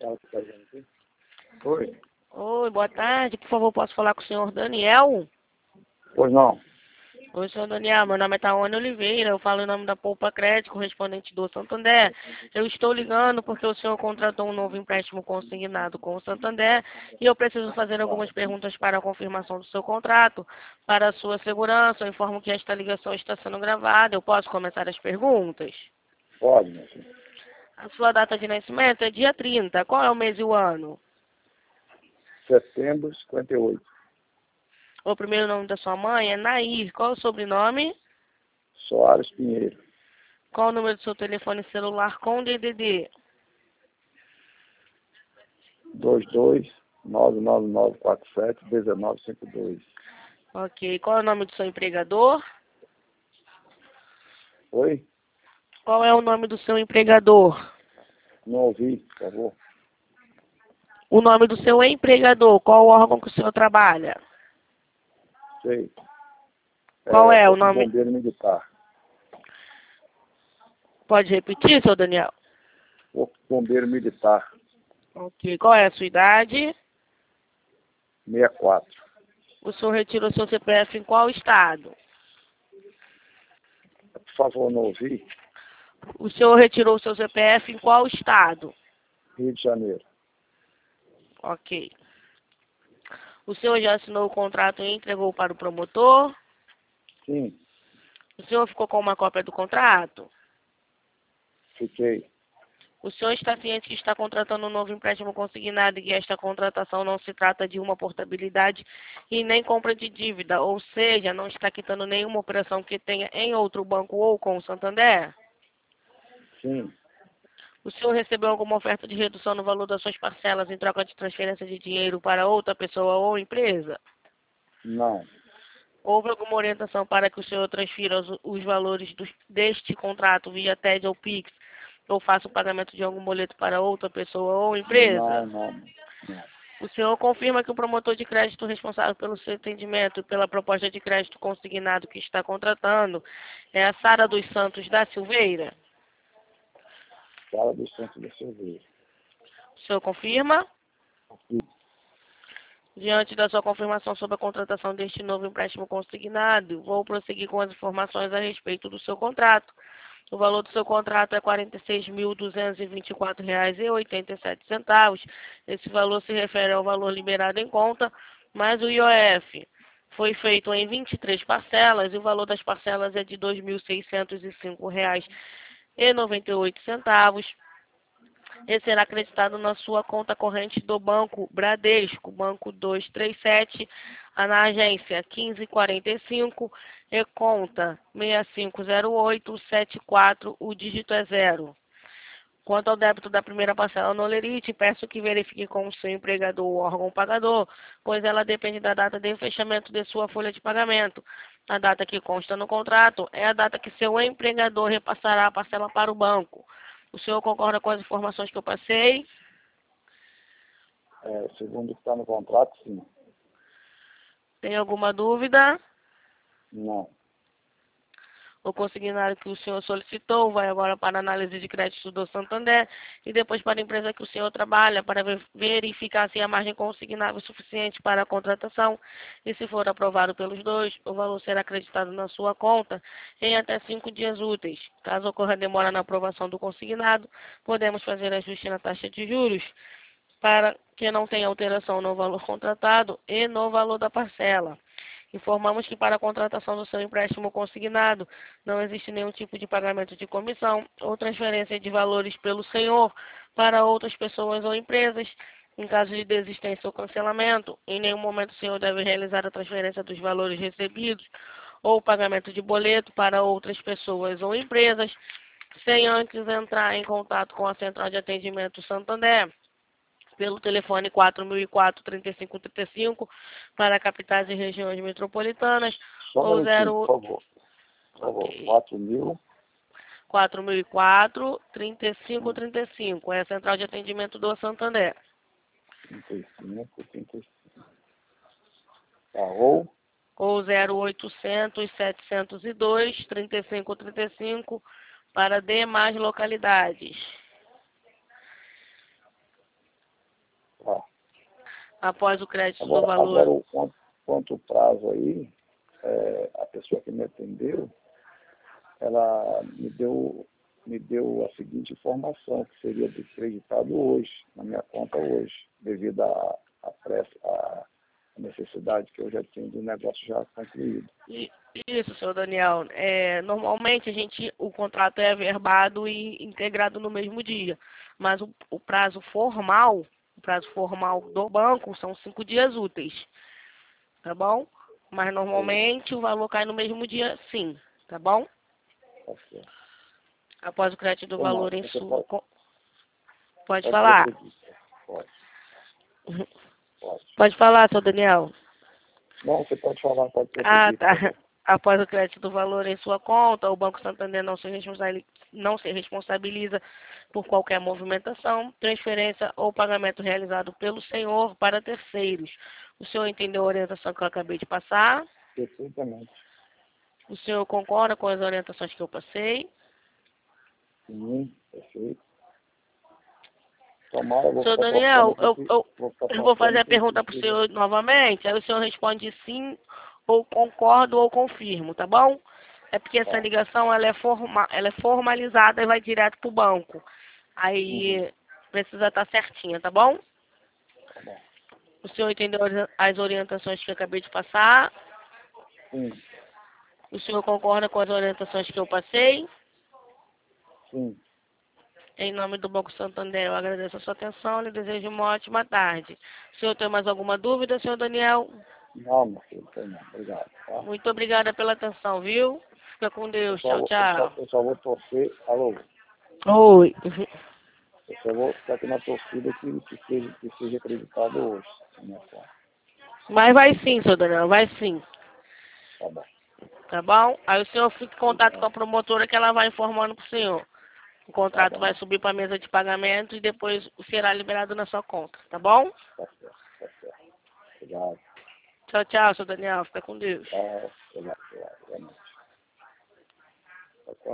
Ela que tá vendo aqui? Oi. Oi, boa tarde. Por favor, posso falar com o senhor Daniel? Pois não. Oi, senhor Daniel. Meu nome é Tawane Oliveira. Eu falo em nome da Poupa Crédito, correspondente do Santander. Eu estou ligando porque o senhor contratou um novo empréstimo consignado com o Santander e eu preciso fazer algumas perguntas para a confirmação do seu contrato. Para a sua segurança, eu informo que esta ligação está sendo gravada. Eu posso começar as perguntas? Pode, meu filho. A sua data de nascimento é dia 30. Qual é o mês e o ano? Setembro 58. O primeiro nome da sua mãe é Nair. Qual é o sobrenome? Soares Pinheiro. Qual o número do seu telefone celular com DDD? 22-99947-1952. Ok. Qual é o nome do seu empregador? Oi? Qual é o nome do seu empregador? Não ouvi, por favor. O nome do seu empregador. Qual o órgão que o senhor trabalha? Sei. Qual é o nome? Bombeiro Militar. Pode repetir, seu Daniel? Bombeiro Militar. Ok. Qual é a sua idade? 64. O senhor retirou seu CPF em qual estado? Por favor, não ouvi. O senhor retirou seu CPF em qual estado? Rio de Janeiro. Ok. O senhor já assinou o contrato e entregou para o promotor? Sim, O senhor ficou com uma cópia do contrato? fiquei. O senhor está ciente que está contratando um novo empréstimo consignado e que esta contratação não se trata de uma portabilidade e nem compra de dívida, ou seja, não está quitando nenhuma operação que tenha em outro banco ou com o Santander? Sim, O senhor recebeu alguma oferta de redução no valor das suas parcelas em troca de transferência de dinheiro para outra pessoa ou empresa? não, Houve alguma orientação para que o senhor transfira os valores deste contrato via TED ou PIX ou faça o pagamento de algum boleto para outra pessoa ou empresa? não. O senhor confirma que o promotor de crédito responsável pelo seu atendimento e pela proposta de crédito consignado que está contratando é a Sara dos Santos da Silveira? Fala do centro da cerveja. O senhor confirma? Sim. Diante da sua confirmação sobre a contratação deste novo empréstimo consignado, vou prosseguir com as informações a respeito do seu contrato. O valor do seu contrato é R$ 46.224,87. Esse valor se refere ao valor liberado em conta, mais o IOF. Foi feito em 23 parcelas e o valor das parcelas é de R$ 2.605,98. E será acreditado na sua conta corrente do Banco Bradesco, Banco 237, na agência 1545 e conta 650874, o dígito é 0. Quanto ao débito da primeira parcela no Lerite, peço que verifique com o seu empregador ou órgão pagador, pois ela depende da data de fechamento de sua folha de pagamento. A data que consta no contrato é a data que seu empregador repassará a parcela para o banco. O senhor concorda com as informações que eu passei? Segundo o que está no contrato, sim. Tem alguma dúvida? Não. O consignário que o senhor solicitou vai agora para a análise de crédito do Santander e depois para a empresa que o senhor trabalha para verificar se a margem consignável é suficiente para a contratação e se for aprovado pelos dois, o valor será acreditado na sua conta em até 5 dias úteis. Caso ocorra demora na aprovação do consignado, podemos fazer ajuste na taxa de juros para que não tenha alteração no valor contratado e no valor da parcela. Informamos que para a contratação do seu empréstimo consignado não existe nenhum tipo de pagamento de comissão ou transferência de valores pelo senhor para outras pessoas ou empresas. Em caso de desistência ou cancelamento, em nenhum momento o senhor deve realizar a transferência dos valores recebidos ou o pagamento de boleto para outras pessoas ou empresas, sem antes entrar em contato com a Central de Atendimento Santander pelo telefone 4004-3535 para capitais e regiões metropolitanas Só um ou minutinho, 0... por favor. Por favor. Ok. 4004-3535. É a Central de Atendimento do Santander. 35. Tá, ou Ou 0800-702-3535 para demais localidades. Tá. Após o crédito do Agora, valor... quanto ao prazo aí, a pessoa que me atendeu, ela me deu a seguinte informação, que seria descreditado hoje, na minha conta hoje, devido à pressa, à necessidade que eu já tinha do negócio já concluído. Isso, senhor Daniel. Normalmente o contrato é averbado e integrado no mesmo dia, mas o prazo formal do banco são 5 dias úteis, tá bom? Mas normalmente o valor cai no mesmo dia, sim, tá bom? Tá certo. Após o crédito do Tomara, valor em você sua... Pode pode falar. prosseguir. Pode. Pode falar, senhor Daniel. Não, você pode falar, pode Ah, prosseguir. tá. Após o crédito do valor em sua conta, o Banco Santander não se responsabiliza por qualquer movimentação, transferência ou pagamento realizado pelo senhor para terceiros. O senhor entendeu a orientação que eu acabei de passar? Perfeitamente. O senhor concorda com as orientações que eu passei? Sim, perfeito. Tomara, eu vou Senhor ficar Daniel, torcendo eu vou fazer a pergunta para o senhor novamente, aí o senhor responde sim, ou concordo, ou confirmo, tá bom? É porque essa ligação ela é formalizada e vai direto para o banco. Aí precisa estar certinha, tá bom? Tá bom. O senhor entendeu as orientações que eu acabei de passar? Sim, O senhor concorda com as orientações que eu passei? sim. Em nome do Banco Santander, eu agradeço a sua atenção e lhe desejo uma ótima tarde. O senhor tem mais alguma dúvida, senhor Daniel? Não, meu filho, tem não. Obrigado, tá? Muito obrigada pela atenção, viu? Fica com Deus. Tchau, tchau. Eu só vou torcer. Alô? Oi. Eu só vou ficar aqui na torcida que seja acreditado hoje. Na minha conta. Mas vai sim, senhor Daniel, vai sim. Tá bom. Tá bom? Aí o senhor fica em contato com a promotora que ela vai informando pro senhor. O contrato vai subir para a mesa de pagamento e depois será liberado na sua conta, tá bom? Tá certo, tá certo. Obrigado. Tchau, tchau, senhor Daniel. Fica com Deus. Tchau. Obrigado. Tá certo.